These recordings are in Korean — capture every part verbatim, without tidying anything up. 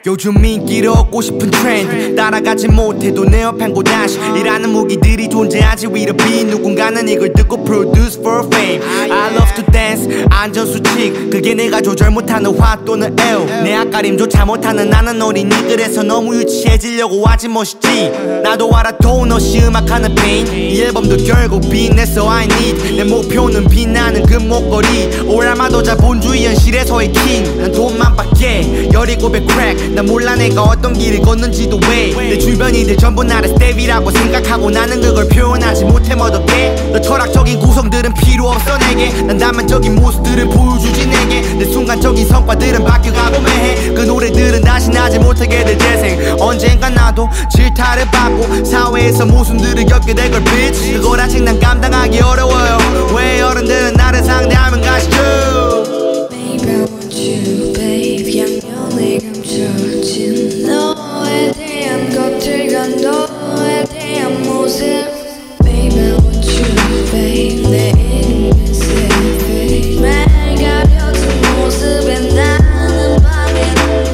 요즘 인기를 얻고 싶은 트렌드 따라가지 못해도 내 옆엔 고다시 이라는 무기들이 존재하지 위로 비 누군가는 이걸 듣고 produce for fame. I love to dance 안전수칙 그게 내가 조절 못하는 화 또는 L 내 앞가림조차 못하는 나는 어린이 그래서 너무 유치해지려고 하지 멋있지. 나도 알아도 너시 음악하는 pain 이 앨범도 결국 빛냈어 I need 내 목표는 빛나는 그 목걸이 오라마도 자본주의 현실에서의 king 난 돈만 받게 열일곱의 crack 난 몰라 내가 어떤 길을 걷는지도 왜 내 주변이들 전부 나를 스텝이라고 생각하고 나는 그걸 표현하지 못해 멋없게 너 철학적인 구성들은 필요 없어 내게 난 단면적인 모습들은 보여주지 내게 내 순간적인 성과들은 바뀌어가고 매해 그 노래들은 다시 나지 못하게 될 재생 언젠가 나도 질타를 받고 사회에서 모순들을 겪게 될 걸 bitch 그걸 아직 난 감당하기 어려워요 왜 어른들은 나를 상대하면 가시죠 Baby I want you babe 양면에 감춰진 너에 대한 것들과 너에 대한 모습 Baby I want you babe 내 이름은 babe 매일 가려진 모습에 나는 밤에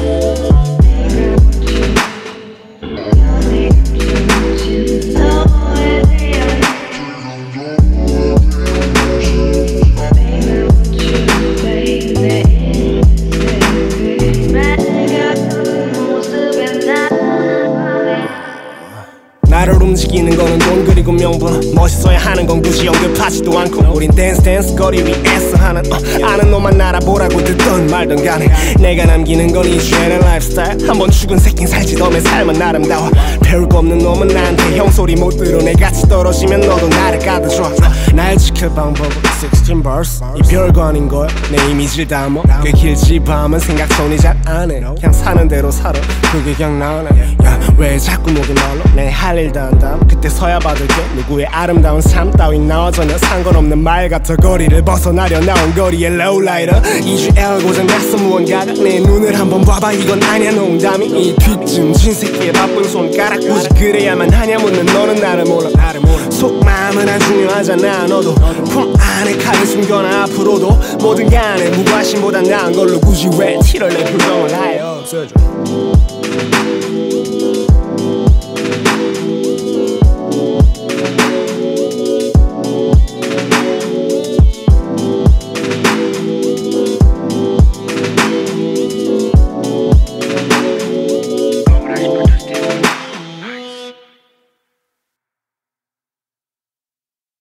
나를 움직이는 거는 돈 그리고 명분 멋있어야 하는 건 굳이 언급하지도 않고 우린 댄스 댄스 거리 위에서 하는 어, 아는 놈만 알아보라고 듣던 말던 간에 내가 남기는 건 이 죄의 라이프스타일 한번 죽은 새낀 살지 너의 삶은 아름다워 배울 거 없는 놈은 나한테 형소리 못 들어 내같이 떨어지면 너도 나를 가둬줘 날 지킬 방법은 십육 버스 이 별거 아닌 걸 내 이미지를 담아 꽤 길지 밤은 생각선이 잘 안해 그냥 사는 대로 살아 그게 그냥 나네 야 왜 자꾸 목이 말라 내 할 일 다 한다면 그때서야 받을게 누구의 아름다운 삶 따윈 나와 전혀 상관없는 말 같아 거리를 벗어나려 나온 거리의 lowlighter 이주 엘 고장났어 무언가가 내 눈을 한번 봐봐 이건 아니야 농담이 이 뒤쯤 진새끼의 바쁜 손가락 굳이 그래야만 하냐 묻는 너는 나를 몰라 속마음은 안 중요하잖아 너도 품 안에 칼을 숨겨놔 앞으로도 뭐든 간에 무관심보단 나은 걸로 굳이 왜 티를 내 표정을 하여 없어져